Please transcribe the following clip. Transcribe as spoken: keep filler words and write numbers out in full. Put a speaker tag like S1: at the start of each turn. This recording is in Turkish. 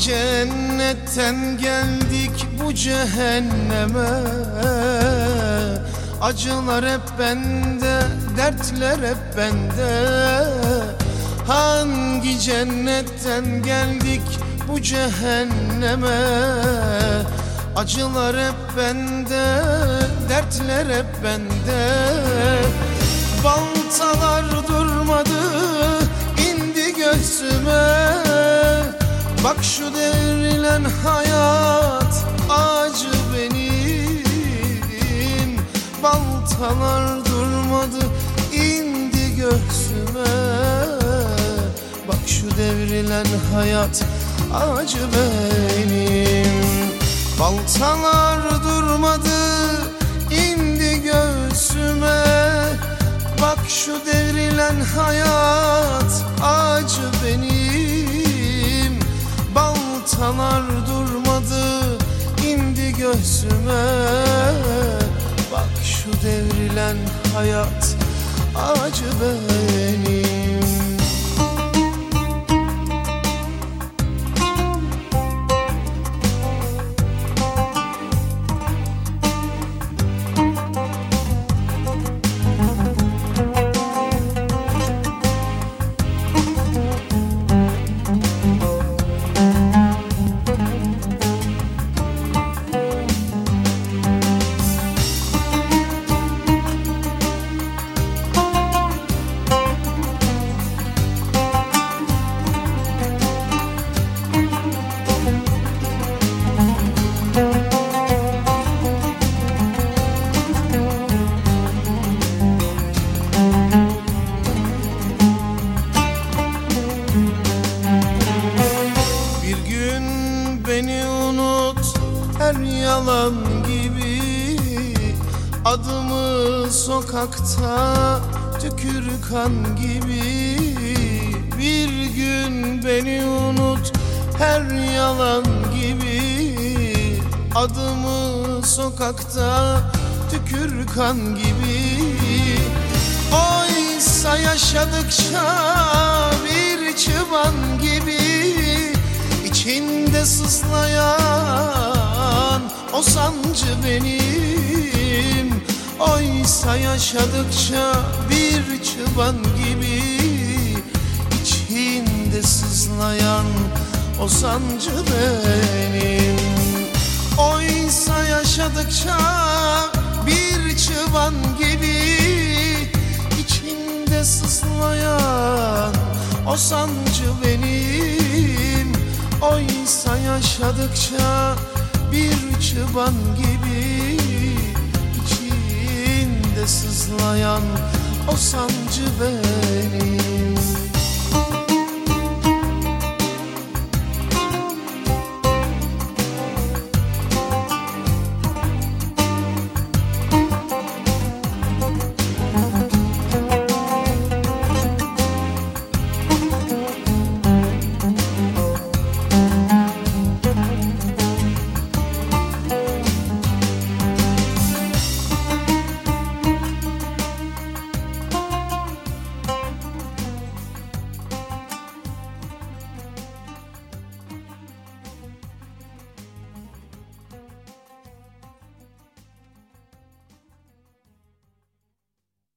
S1: cennetten geldik bu cehenneme? Acılar hep bende, dertler hep bende. Hangi cennetten geldik bu cehenneme? Acılar hep bende, dertler hep bende. Baltalar durmadı, indi göğsüme. Bak şu devrilen hayat acı benim. Baltalar durmadı, indi göğsüme. Bak şu devrilen hayat acı benim. Baltalar durmadı, indi göğsüme. Bak şu devrilen hayat acı benim. Baltalar durmadı, indi göğsüme. Bak şu devrilen hayat acı benim. Beni unut her yalan gibi. Adımı sokakta tükür kan gibi. Bir gün beni unut her yalan gibi. Adımı sokakta tükür kan gibi. Oysa yaşadıkça bir çıban gibi. İçinde sızlayan o sancı benim. Oysa yaşadıkça bir çıban gibi. İçinde sızlayan o sancı benim. Oysa yaşadıkça bir çıban gibi. İçinde sızlayan o sancı benim. Oysa yaşadıkça bir çıban gibi. İçinde sızlayan o sancı benim.